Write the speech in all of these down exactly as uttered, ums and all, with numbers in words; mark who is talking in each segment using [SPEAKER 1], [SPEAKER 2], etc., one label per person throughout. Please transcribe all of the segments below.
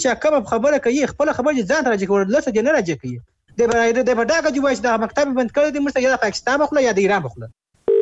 [SPEAKER 1] چې کوم خبره کوي خپل خبره ځان ته راځي کول لسه نه راځي کوي د به د په ډاګه جوړ د مکتب بند کړی د مرسته یا د پاکستان بخله یا د ایران بخله.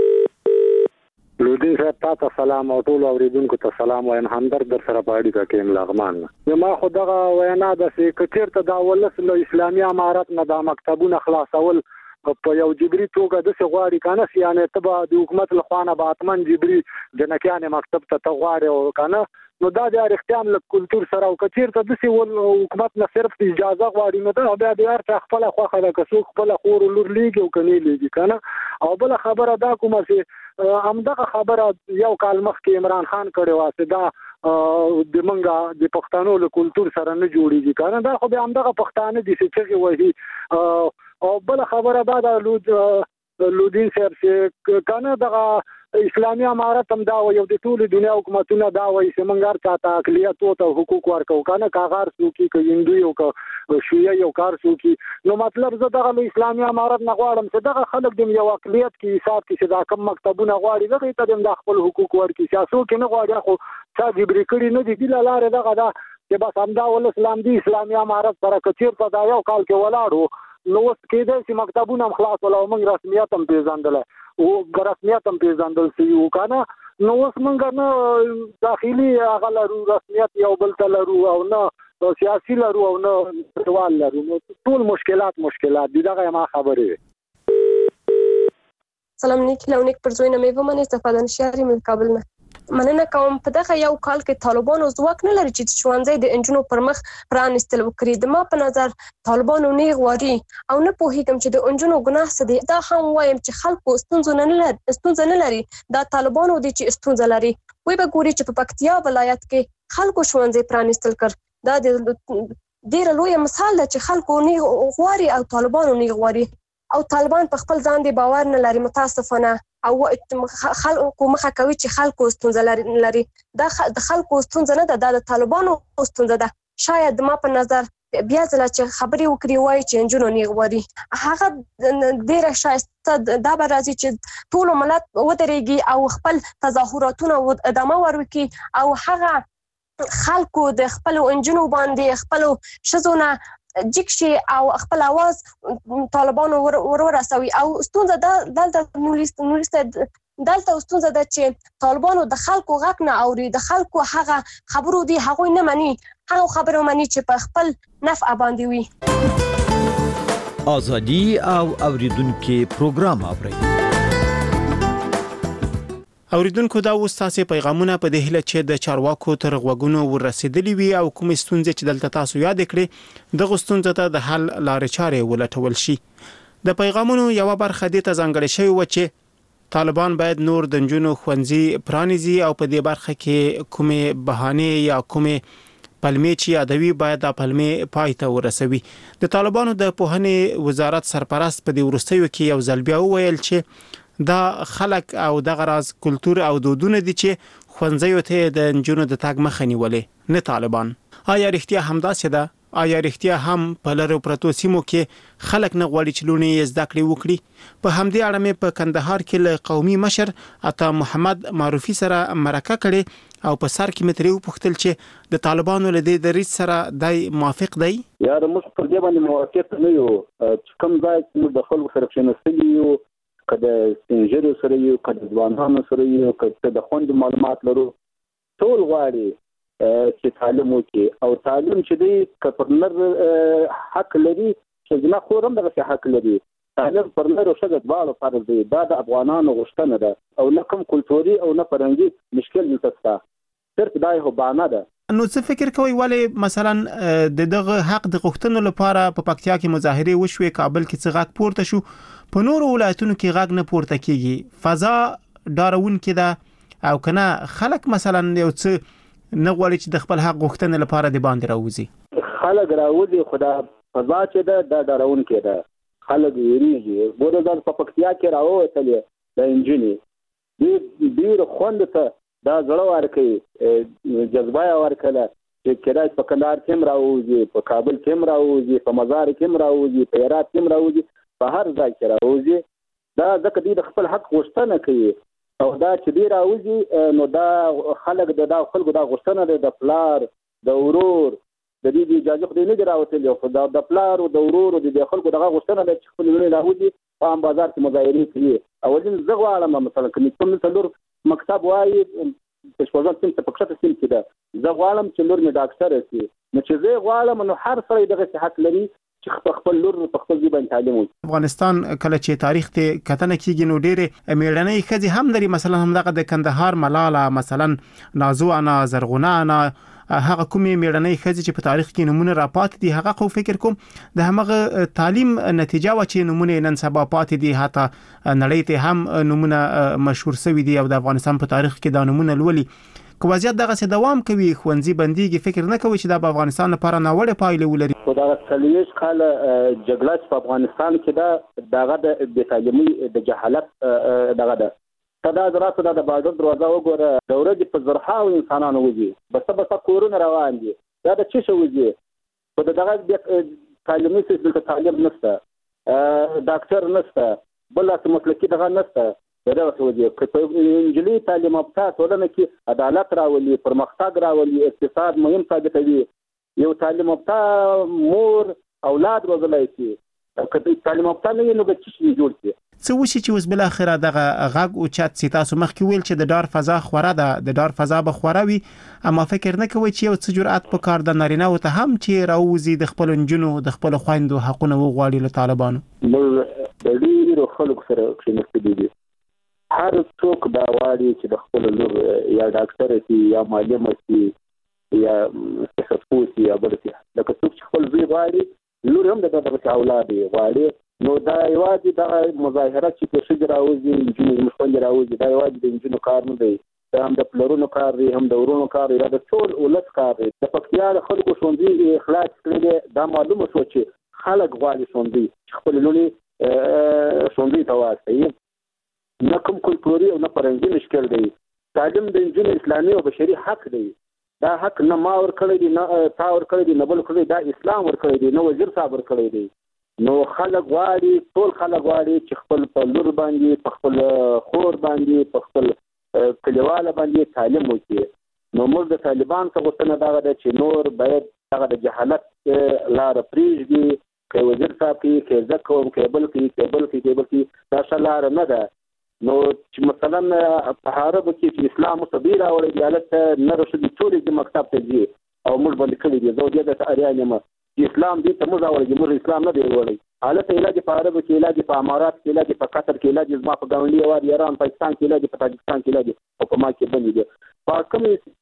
[SPEAKER 2] لودین صاحب تاسو سلام او ټول اوریدونکو ته سلام وایم. همدرد در سره پاړی کا کېم لغمان. ما خو دغه وینا د سکرټیر ته د ولس له اسلامي امارت نه د مکتبونو خلاصول په یو جبري توګه د سغواړي کنه یعنی تبع د حکومت له خوانه به اتمن جبري جنکیان مکتب ته تغواړي او کنه نو دا د اختیام له کلچر سره او کچیر ته د سی حکومت نه صرف اجازه غواړي نو دا بیا د هر څه خپل خوخه د کسو خپل خور لور لیږي او کني لیږي کنه او بل خبره دا کومه چې همدغه خبره یو کال مخکې عمران خان کړی واسه دا د منګه د پښتنو له کلچر سره نه جوړیږي کنه دا خو به همدغه پښتانه دي چې وایي او بل خبره دا د لود لودین صاحب چې کنه دغه اسلامي امارت هم دا یو د ټول دنیا حکومتونه دا وایي چې موږ هر چاته اقلیت او حقوق ورکو کنه کاغار سوکي ک هندو یو ک شیعه یو کار سوکي نو مطلب زه دغه اسلامي امارت نه غواړم چې دغه خلک د یو اقلیت کې حساب کې چې دا کم مکتبونه غواړي دغه ته د خپل حقوق ورکي سیاسو کې نه غواړي خو څا جبري کړی نه دي د لارې دغه دا چې بس همدا ول اسلام دی اسلامي امارت سره کچیر په دا یو کال کې ولاړو نو اوس کېدای چې مکتبونه هم خلاص ولا موږ رسمیت هم پیژندل او رسمیت هم پیژندل سی یو کنه نو اوس موږ نه داخلي هغه لرو رسمیت یو بل ته لرو او نه سیاسي لرو او نه ټول لرو نو ټول مشکلات مشکلات دي دغه ما خبره.
[SPEAKER 3] سلام نیکی لونیک پر زوینه مې ومنه استفاده نشاری من کابل نه مننه کوم. په دغه یو کال کې طالبانو ځواک نه لري چې ښوونځي د انجونو پر مخ پرانستل وکړي. د ما په نظر طالبانو نه غواړي او نه پوهیږم چې د انجونو ګناه څه دی. دا هم وایم چې خلکو ستونزه نه لري ستونزه نه لري دا طالبانو دي چې ستونزه لري. وای به ګوري چې په پکتیا ولایت کې خلکو ښوونځي پرانستل کړ. دا د ډیر لوی مثال دی چې خلکو نه غواړي او طالبانو نه غواړي او طالبان په خپل ځان دی باور نه لري متاسفانه او خلکو مخه کوي چې خلکو ستونزه لري. دا د خلکو ستونزه نه ده د طالبانو ستونزه ده. شاید ما په نظر بیا ځله چې خبرې وکړي وایي چې انجونو نه غواړي هغه ډیره شایسته دا به راځي چې ټول ملت ودرېږي او خپل تظاهراتونه ادامه ورکړي او هغه خلکو د خپل انجونو باندې خپل شزونه جکشي او خپل आवाज طالبانو ور ورسوي او ستونزه دلته نورسته دلته ستونزه ده چې طالبانو د خلکو غږ نه اوري د خلکو هغه خبرو دي هغه نه مني هغه خبرو مني چې په خپل نفع باندې وي.
[SPEAKER 4] ازادي او اوریدونکو پروګرام اوري
[SPEAKER 5] اوریدونکو دا اوس تاسو پیغامونه په دې هله چې د چارواکو تر غوګونو ورسېدلی وي او کوم ستونزې چې دلته تاسو یاد کړئ د غستونځ ته د حل لارې چارې ولټول شي. د پیغامونو یو برخه د تزنګړې شوی و چې طالبان باید نور د جنونو خوندزي پرانیزي او په دې برخه کې کومه بهانه یا کومه پلمې چې ادوی باید د پلمې پای ته ورسوي. د طالبانو د پوهنې وزارت سرپرست په دې ورستیو کې یو ځل بیا وویل چې دا خلک او د غراز کلچر او دودونه دي چې خوندزیو ته د جنونو د تاګ مخ نیولې نه طالبان. آیا رښتیا همدا څه ده؟ آیا رښتیا هم په لارو پرتو سیمو کې خلک نه غواړي چې لونی زده کړې وکړي؟ په همدې اړه مې په کندهار کې له قومي مشر عطا محمد معروفي سره مرکه کړې او په سر کې متریو پوښتل چې د طالبانو له دې دریځ سره دای موافق دی؟
[SPEAKER 2] یار موږ په دې باندې موافق نه یو چې کوم ځای چې د خلکو سره کېناستلی یو کله سنجرو سره یو کله ځوانانو سره یو کله د خوند معلومات لرو ټول غواړي چې تعلیم وکړي او تعلیم چې دی کپرنر حق لري چې نه خورم دغه حق لري تعلیم پرنر او شګه دواړو فرض دی دا د افغانانو غوښتنه ده او نه کوم کلتوري او نه فرهنګي مشکل نشته صرف دا یو بهانه ده.
[SPEAKER 5] نو څه فکر کوي ولې مثلا د دغه حق د غوښتنو لپاره په پکتیا کې مظاهره وشوي کابل کې څه غاک پورته شو په نورو ولایتونو کې غاک نه پورته کیږي فضا ډارون کې ده او کنه خلک مثلا یو څه نه غواړي چې د خپل حق غوښتنې لپاره د باندې راوځي
[SPEAKER 2] خلک راوځي خدا فضا چې ده د ډارون کې ده خلک ویریږي ګوره ځان په پکتیا کې راووتلې د انجینی دې ډیر خوند ته دا زړه ورکړي جذبه ورکړه چې کله په کندهار کې راوځي په کابل کې راوځي په مزار کې راوځي په هرات کې راوځي په هر ځای کې راوځي دا ځکه دې د خپل حق غوښتنه کوي او دا چې دی راوځي نو دا خلک د دا خلکو دا غوښتنه ده د پلار د ورور
[SPEAKER 6] د دې اجازه خو نه دی راوتلی خو د پلار او د ورور او د خلکو دغه غوښتنه ده چې خپل لوري راوځي په عام بازار کې مظاهرې کوي اولین زه غواړم مثلا کوم کوم څلور مکتب وایي په شپږم سیم ته په کښته سیم کې ده زه غواړم چې لور مې ډاکټر شي نو چې زه غواړم نو هر سړی دغه حق لري چې خپل لور په خپل ژبه تعلیم وکړي.
[SPEAKER 5] افغانستان کله چې تاریخ ته کتنه کیږي نو ډېرې میړنۍ ښځې هم لري مثلا هم دغه د کندهار ملاله مثلا نازو انا زرغونه انا هغه کومې میړنۍ ښځې چې په تاریخ کې نمونه راپات دي هغه خو فکر کوم د هغه تعلیم نتیجه و چې نمونه نن سبا پات دي حتی نړۍ ته هم نمونه مشهور شوی دي او د افغانستان په تاریخ کې دا نمونه لولي کو وضعیت دغه څه دوام کوي خوندزي بنديږي فکر نه کوي چې د افغانستان لپاره ناوړه پایلې ولري.
[SPEAKER 6] خو دا څلويش کال جګړه په افغانستان کې دا دغه د بې تعلیمي د جهالت دغه ده دا دراسه د بازار دروازه وګوره د ورځې په زرهاو انسانانو وځي بس بس کورونه روان دي دا د چی شو وځي په دغه تعلیمي سیستم تعلیم نشته ډاکټر نشته بل څه مسلکي دغه نشته دا وځي په انجلي تعلیم یافته ټولنه کې عدالت راولي پرمختګ راولي اقتصاد مهم ثابتوي یو تعلیم یافته مور اولاد روزلای شي که تعلیم یافته نه نو به څه جوړ شي
[SPEAKER 5] څه وشي چې اوس بل اخره دغه غږ او چات سي تاسو مخکې ویل چې د ډار فضا خوره ده د ډار فضا به خوروي اما فکر نه کوي چې یو څه جرأت په کار د نارینه او ته هم چې راوځي د خپل انجونو د خپل خويندو حقونه وغواړي له طالبانو
[SPEAKER 6] د ډیرو خلکو سره کښینستي دي هر څوک دا وایي چې د خپل لور یا ډاکټر شي یا معلم شي یا سپورت یا بل څه لکه څوک چې خپل زوی غواړي لور هم دغه اولاد غواړي نو دا یوازې د مظاهره چې په شجره راوځي انجونو مخوند راوځي دا یوازې د انجونو کار نه دی دا هم د پلرونو کار دی هم د ورونو کار دی دا د ټول ولس کار دی د پکتیا د خلکو ښوونځي اخلاص کړي دا معلومه شو چې خلک غواړي ښوونځي خپل لوري ښوونځي ته واستوي نه کوم کلتوري او نه فرهنګي مشکل دی تعلیم د انجونو اسلامي او بشري حق دی دا حق نه ما ور کړی دی نه تا ور کړی دی نه بل کړی دا اسلام ور کړی دی نو وزیر صاحب ور کړی دی نو خلک غواړي ټول خلک غواړي چې خپل په لور باندې په خپل خور باندې په خپل کلیواله باندې تعلیم وکړي نو موږ د طالبان څخه غوښتنه دا ده چې نور باید هغه د جهالت لار پریږدي که وزیر صاحب کې که زکوم کې بل کې کې بل کې کې بل کې دا شلار نه ده نو چې مثلا په حرب کې چې اسلام مصدر او دیالت نه رسېږي ټول د مکتب ته دي او موږ باندې کړی دي زه د اریانه ما اسلام دې ته موږ اورګي موږ اسلام نه دی وړي حالت علاج په عرب کې علاج په امارات کې علاج په قطر کې علاج زما په ګاونډي او ایران پاکستان کې علاج په تاجکستان کې علاج او په ما کې باندې دي په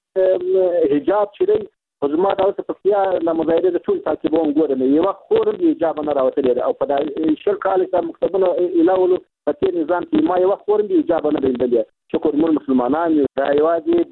[SPEAKER 6] کوم حجاب چې خو زما دا اوس په کیا د مظاهره د ټول تعقیبون ګورم یو خور دی حجاب نه راوتلی او په شل کال کې مکتبونه الهولو په تیر نظام کې ما یو خور دی حجاب نه دی شکر مول مسلمانان دا یوازې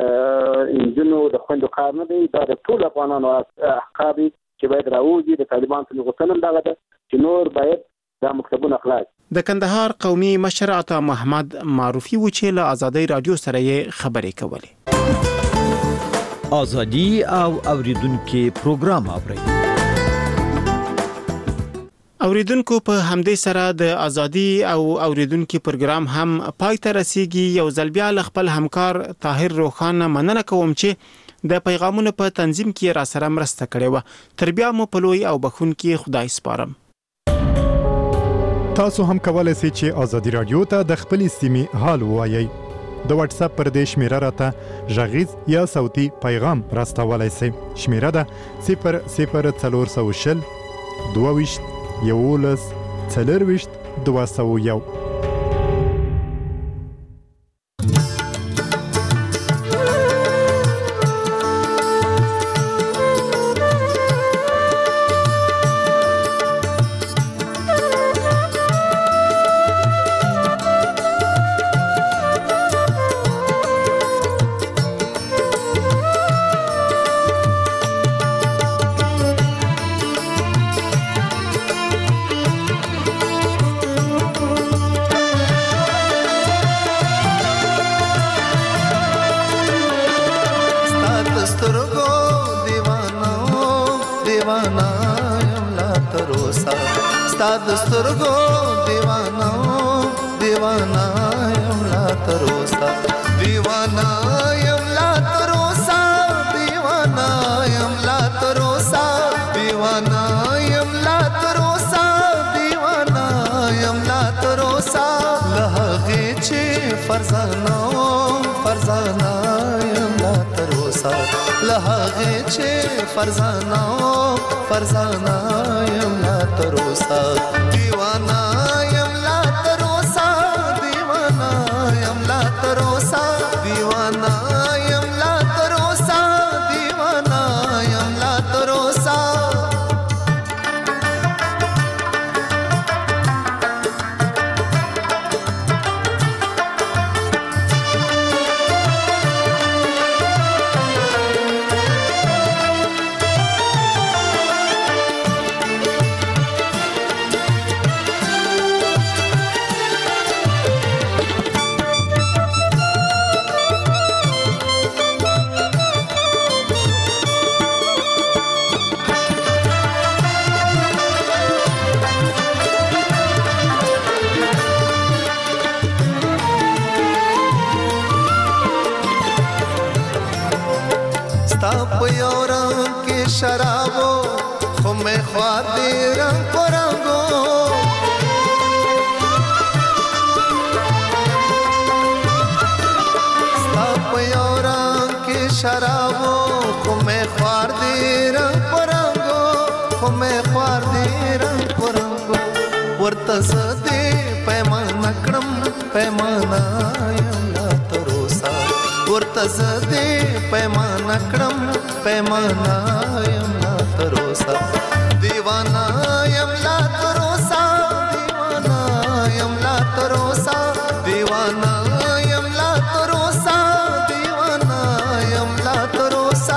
[SPEAKER 6] د انجنونو د خوندو کار نه دی دا د ټول افغانانو حق دی چې باید راوځي د طالبان څخه غوښتنه دا ده چې نور باید دا مکتبونه خلاص.
[SPEAKER 5] د کندهار قومي مشر عطا محمد معروفي و چې له آزادۍ رادیو سره یې خبرې کولې.
[SPEAKER 4] آزادی او اوریدونکو پروګرام اوري.
[SPEAKER 5] اوریدونکو په همدې سره د آزادی او اوریدونکو پروګرام هم پای ته رسیدي. یو ځل بیا خپل همکار طاهر روخان مننه کوم چې د پیغامونو په تنظیم کې را سره مرسته کړې و. تر بیا مو په لوی او بخونکي خدای سپارم.
[SPEAKER 7] تاسو هم کولای شئ چې آزادی رادیو ته د خپل سیمې حال ووایئ. د واتس اپ پر دې شمیره راته غږیز یا صوتي پیغام راستولای شئ. شمیره ده صفر صفر څلور سوه شل دوه ویشت یولس څلور ویشت دوه سوه یو.
[SPEAKER 8] دسترګو دیوانا دیوانا یم لا تروسا دیوانا یم لا تروسا دیوانا یم لا تروسا دیوانا یم لا تروسا دیوانا یم لا تروسا لهغه چې فرزانه فرزانه یم لا تروسا لهغه چې فرزانه فرزانه یم لا تروسا دیوانا یم لا تروسا دیوانا یم لا تروسا دیوانا یم لا تروسا دیوانا یم لا تروسا शराबो खो में ख्वादे रंग परंगो के शराबो खो में ख्वादे रंग परंगो खो में ख्वादे रंग परंगो वर्तस दे पैमाना क्रम पैमाना यमला तरोसा वर्तस दे पैमाना क्रम पैमाना यमला तरोसा दीवाना यमला तरोसा दीवाना यमला तरोसा दीवाना यमला तरोसा दीवाना यमला तरोसा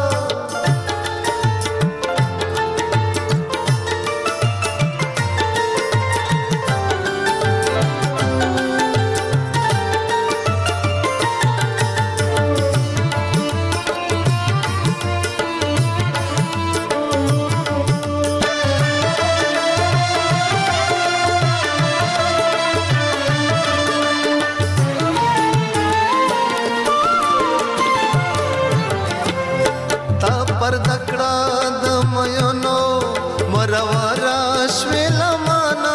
[SPEAKER 8] पर दकड़ा दमयनो मरवारा श्वेलमाना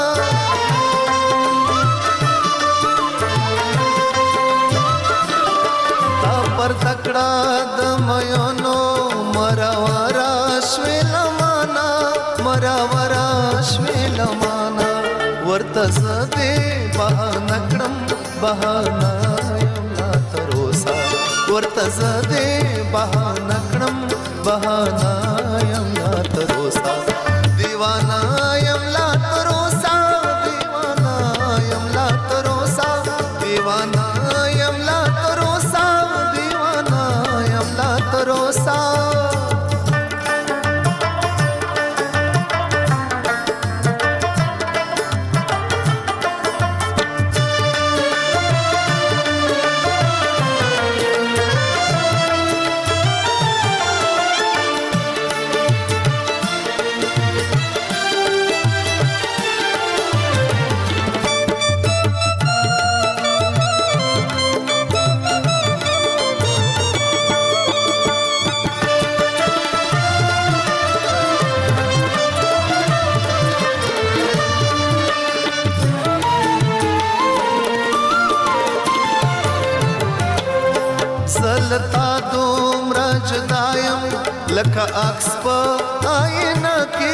[SPEAKER 8] पर दकड़ा दमयनो मरवारा श्वेलमाना मरवारा श्वेलमाना वर्तस दे बहानक्रम बहाना यमला तरोसा वर्तस दे बहानक्रम बहाना यमला तरोसा दीवाना यमला तरोसा दीवाना यमला तरोसा दीवाना यमला तरोसा दीवाना यमला तरोसा सलता दोमरा जुदायम लका अक्स पर आईना के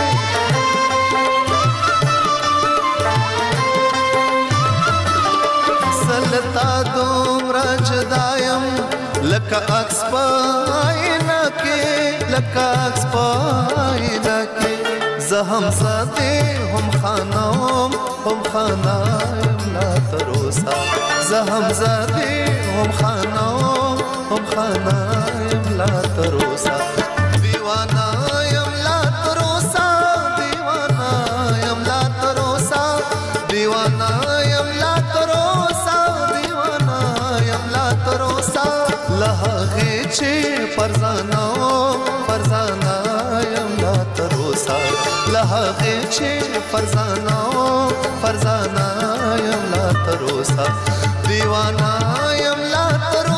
[SPEAKER 8] सलता दोमरा जुदायम लका अक्स पर आईना के लका अक्स पर आईना के जहम सादे हम खानाम हम खाना यमला तरोसा जहम सादे हम खानाम हम खाना यमला तरोसा दीवाना यमला तरोसा दीवाना यमला तरोसा दीवाना यमला तरोसा दीवाना यमला तरोसा लहगे छे फरजाना फरजाना यमला तरोसा लहगे छे फरजाना फरजाना यमला तरोसा दीवाना यमला तरोसा